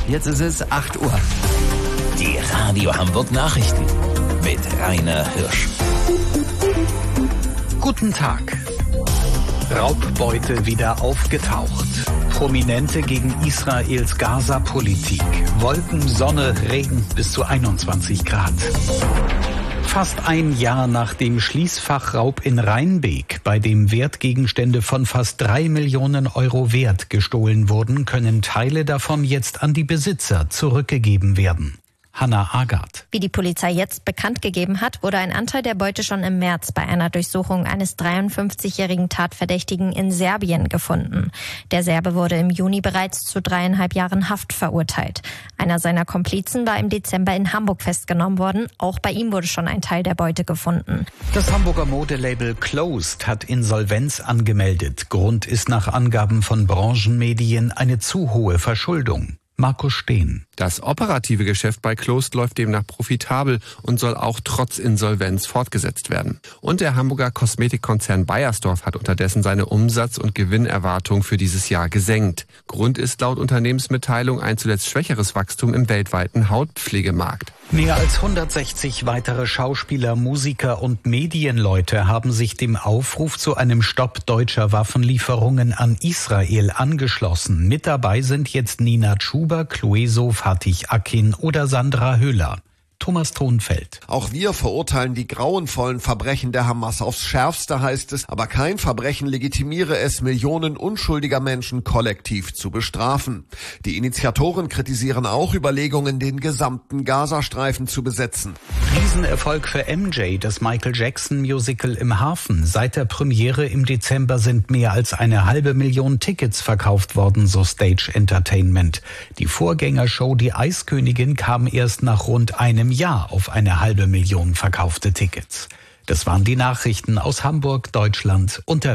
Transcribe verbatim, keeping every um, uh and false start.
Jetzt ist es acht Uhr. Die Radio Hamburg Nachrichten mit Rainer Hirsch. Guten Tag. Raubbeute wieder aufgetaucht. Prominente gegen Israels Gaza-Politik. Wolken, Sonne, Regen bis zu einundzwanzig Grad. Fast ein Jahr nach dem Schließfachraub in Rheinbeek, bei dem Wertgegenstände von fast drei Millionen Euro wert gestohlen wurden, können Teile davon jetzt an die Besitzer zurückgegeben werden. Hanna Agard. Wie die Polizei jetzt bekannt gegeben hat, wurde ein Anteil der Beute schon im März bei einer Durchsuchung eines dreiundfünfzigjährigen Tatverdächtigen in Serbien gefunden. Der Serbe wurde im Juni bereits zu dreieinhalb Jahren Haft verurteilt. Einer seiner Komplizen war im Dezember in Hamburg festgenommen worden. Auch bei ihm wurde schon ein Teil der Beute gefunden. Das Hamburger Modelabel Closed hat Insolvenz angemeldet. Grund ist nach Angaben von Branchenmedien eine zu hohe Verschuldung. Markus Steen. Das operative Geschäft bei Closed läuft demnach profitabel und soll auch trotz Insolvenz fortgesetzt werden. Und der Hamburger Kosmetikkonzern Beiersdorf hat unterdessen seine Umsatz- und Gewinnerwartung für dieses Jahr gesenkt. Grund ist laut Unternehmensmitteilung ein zuletzt schwächeres Wachstum im weltweiten Hautpflegemarkt. Mehr als hundertsechzig weitere Schauspieler, Musiker und Medienleute haben sich dem Aufruf zu einem Stopp deutscher Waffenlieferungen an Israel angeschlossen. Mit dabei sind jetzt Nina Chuba, Clueso, Fatih Akin oder Sandra Höhler. Thomas Thonfeld. Auch wir verurteilen die grauenvollen Verbrechen der Hamas aufs Schärfste, heißt es, aber kein Verbrechen legitimiere es, Millionen unschuldiger Menschen kollektiv zu bestrafen. Die Initiatoren kritisieren auch Überlegungen, den gesamten Gazastreifen zu besetzen. Riesenerfolg für M J, das Michael Jackson Musical im Hafen. Seit der Premiere im Dezember sind mehr als eine halbe Million Tickets verkauft worden, so Stage Entertainment. Die Vorgängershow Die Eiskönigin kam erst nach rund einem Jahr auf eine halbe Million verkaufte Tickets. Das waren die Nachrichten aus Hamburg, Deutschland unter